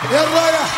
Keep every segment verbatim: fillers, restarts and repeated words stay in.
يا الرايح.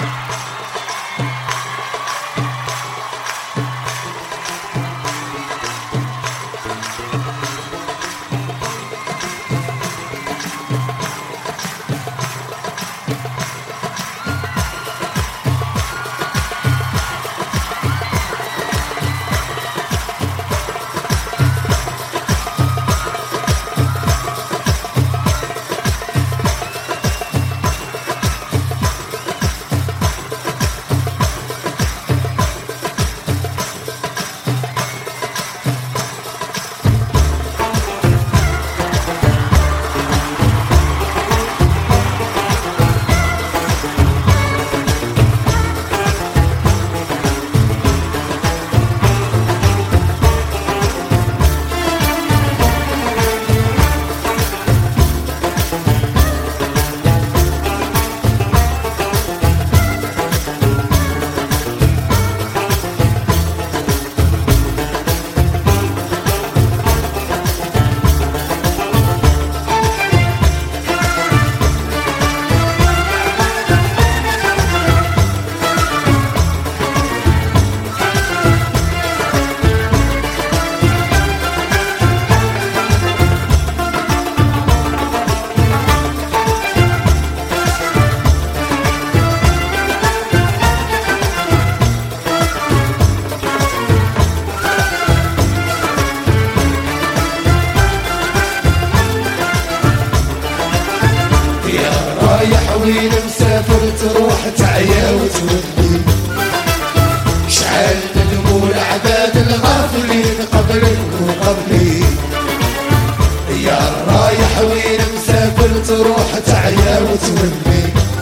وين مسافر تروح تعيا وتولي شعل نجمو العباد الغافلين قبلك وقبلي يا رايح وين مسافر تروح تعيا وتولي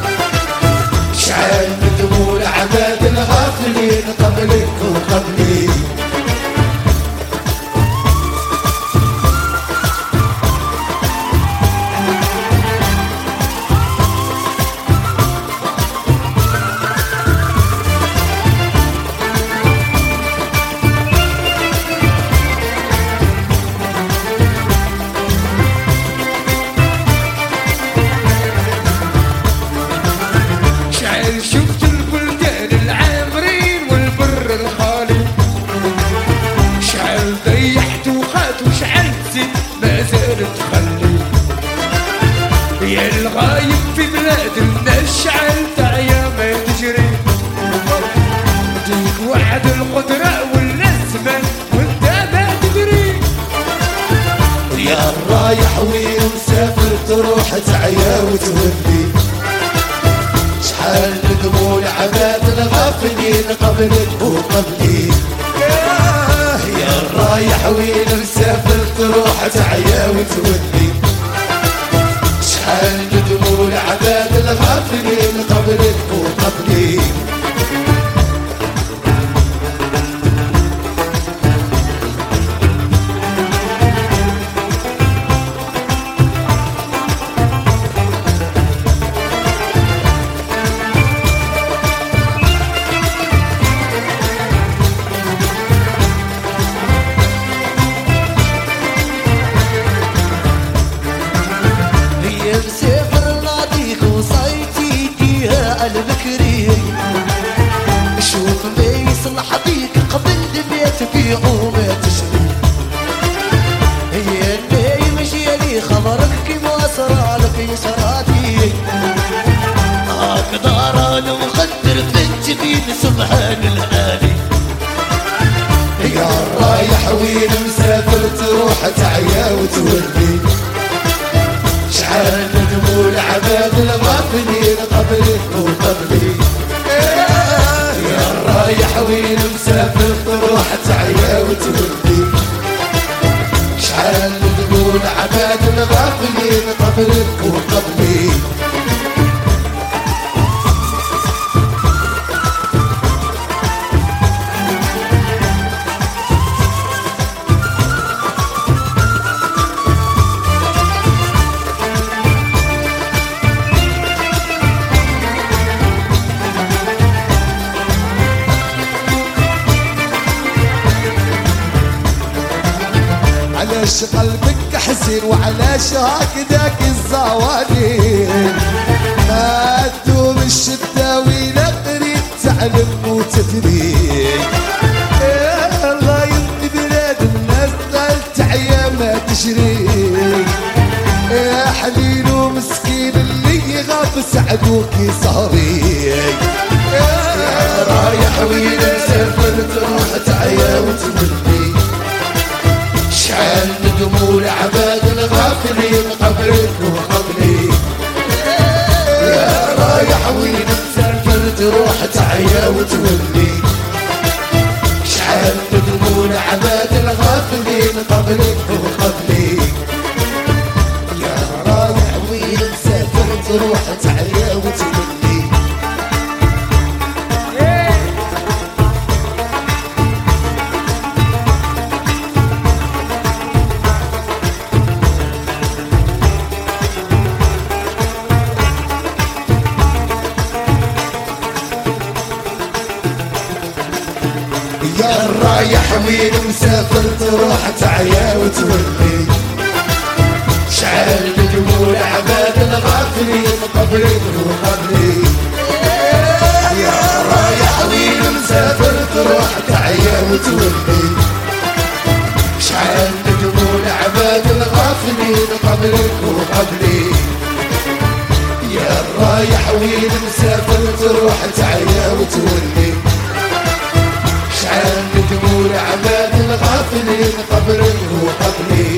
شعل نجمو العباد الغافلين قبلك وقبلي شفت البلدان العامرين والبر الخالي شعل ضيحت وخات وشعل زيت ما زالت تخلي يا الغايب في بلاد الناس شعل تعيا ما تجري ديك وعد القدرة والنسمة وانت ما تدري يا الرايح وين مسافر تروح تعيا وتولي شحال نقبوا العباد الغافلين قبلك وقبلي يا الرايح وين مسافر تروح تعيا وتولي شحال نقبوا العباد الغافلين قبلك وقبلي مسافر ناضيك وصيتي فيها البكري شوف ما يصلح بيك قبل دميت في وما تشري هي اللي يمشي لي خبرك كيما صرالك يسراتي هكذا رانا مخدر في الجبين سبحان الهادي يا الرايح وين مسافر تروح تعيا وتولي شحال نجمو العباد الغافلين قبلك وقبلي يا الرايح وين مسافر تروح تعيا وتولي شحال نجمو العباد الغافلين قبلك وقبلي علاش قلبك حزين وعلاش هكذاك الزوالين ما تدوم الشدة ولا قريت تعلم وتدري الله يبني بلاد الناس قالت عيا ما تشري يا حليل ومسكين اللي غاب سعدوك صهري يا رايح وين مسافر تروح تعيا وتملي شحال ندموا لعباد الغافلين قبلك وقبلي يا رايح وين مسافر تروح تعيا وتولي شحال ندموا لعباد الغافلين قبلك وقبلي يا رايح وين مسافر تروح تعيا وتولي يا رايح وين مسافر تروح تعيا وتولي شعل دموع عباد الغافلين قبلك وقبلي يا رايح وين مسافر تروح تعيا وتولي شعل دموع عباد الغافلين قبلك وقبلي يا رايح وين مسافر تروح تعيا وتولي شحال ندموا عباد الغافلين قبلك وقبلي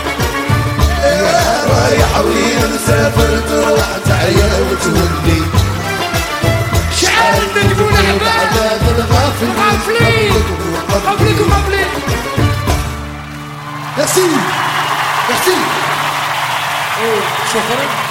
يا رايح وين مسافر تروح تعيا وتولي شحال ندموا عباد الغافلين قبلك وقبلي. Merci. Merci. شكرا.